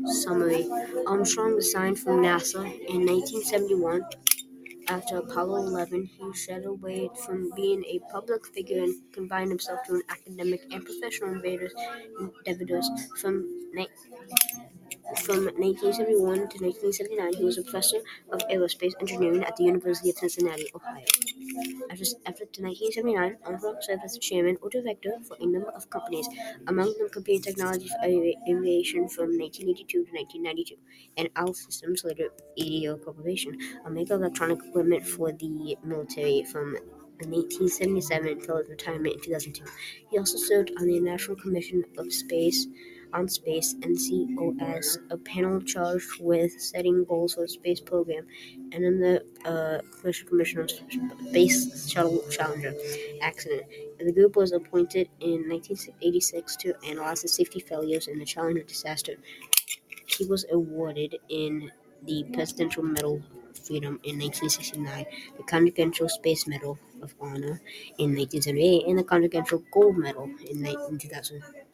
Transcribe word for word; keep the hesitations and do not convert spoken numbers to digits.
Summary: Armstrong resigned from NASA in nineteen seventy-one. After Apollo eleven, he shed away from being a public figure and confined himself to an academic and professional endeavors. endeavors. From, ni- from nineteen seventy-one to nineteen seventy-nine, he was a professor of aerospace engineering at the University of Cincinnati, Ohio. After, after nineteen seventy-nine, Armstrong served as chairman or director for a number of companies, among them Computer Technology for Avi- Aviation from nineteen eighty-two to nineteen ninety-two, and Al Systems, later A D O Corporation, a maker of electronic equipment for the military from nineteen seventy-seven until his retirement in two thousand two. He also served on the National Commission of Space on Space (N C O S), a panel charged with setting goals for the space program, and in the uh, Commission Commission of Space Shuttle Challenger accident. The group was appointed in nineteen eighty-six to analyze the safety failures in the Challenger disaster. He was awarded in the Presidential Medal of Freedom in nineteen sixty-nine, the Continental Space Medal of Honor in nineteen seventy-eight, and the Continental Gold Medal in two thousand.